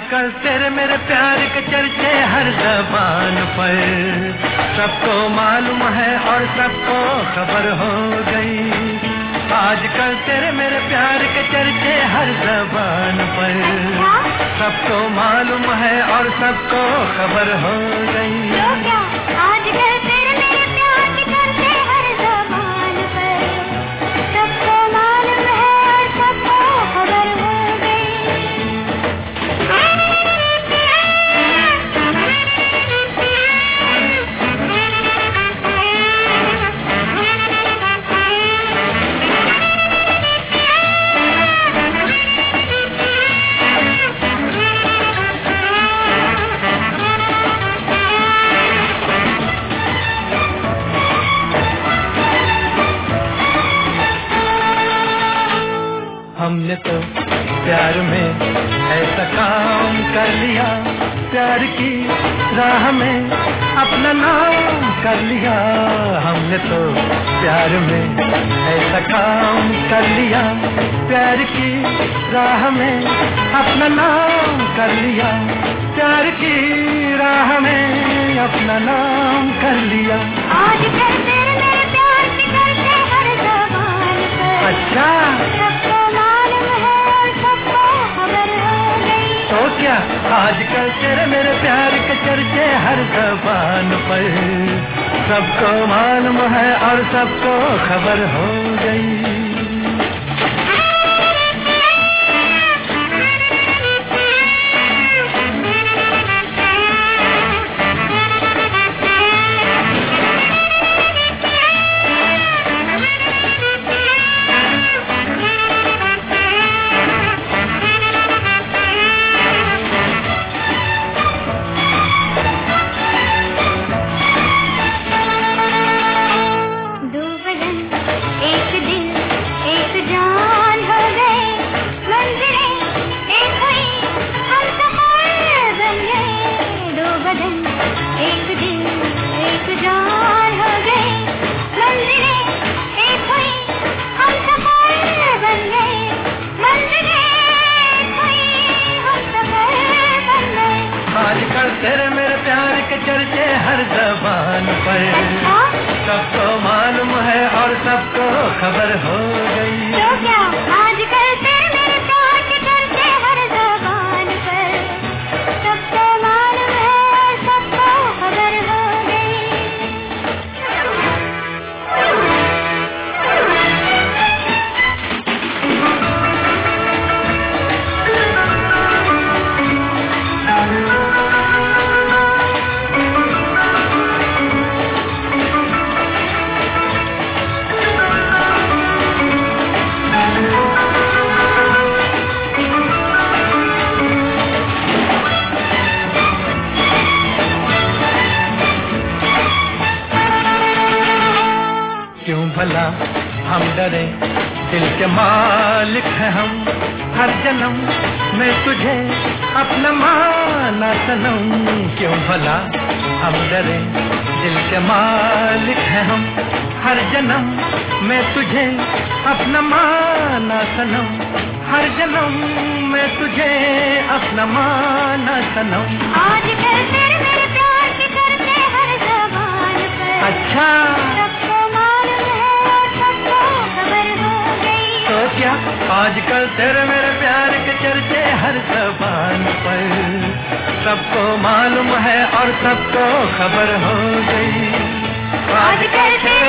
आजकल तेरे मेरे प्यार के चर्चे हर ज़बान पर, सबको मालूम है और सबको खबर हो गई। आजकल तेरे मेरे प्यार के चर्चे हर ज़बान पर, सबको मालूम है और सबको खबर हो गई। तो क्या आजकल तेरे मेरे प्यार के चर्चे हर ज़बान पर, सबको मालूम है और सबको खबर हो गई। हमने तो प्यार में ऐसा काम कर लिया, प्यार की राह में अपना नाम कर लिया। हमने तो प्यार में ऐसा काम कर लिया, प्यार की राह में अपना नाम कर लिया, प्यार की राह में अपना नाम कर लिया। आजकल तेरे मेरे प्यार के चर्चे हर ज़बान पर, अच्छा, सबको मालूम है और सबको खबर हो गई। तो क्या आजकल तेरे मेरे प्यार के चर्चे हर ज़बान पर, सबको मालूम है और सबको खबर हो गई। आजकल तेरे मेरे प्यार के चर्चे हर ज़बान पर, सबको मालूम है और सबको खबर हो गई। तो क्या आजकल तेरे मेरे प्यार के चर्चे हर ज़बान पर, सबको मालूम है और सबको खबर हो गई। क्यों भला हम डरे, दिल के मालिक हैं हम, हर जन्म में तुझे अपना माना सनम। क्यों भला हम डरे, दिल के मालिक हैं हम, हर जन्म में तुझे अपना माना सनम, हर जन्म में तुझे अपना माना सनम। आजकल तेरे मेरे प्यार के चर्चे हर ज़बान पर, अच्छा, सबको मालूम है और सबको खबर हो गई। तो क्या आजकल तेरे मेरे प्यार के चर्चे हर ज़बान पर, सबको मालूम है और सबको खबर हो गई। आजकल तेरे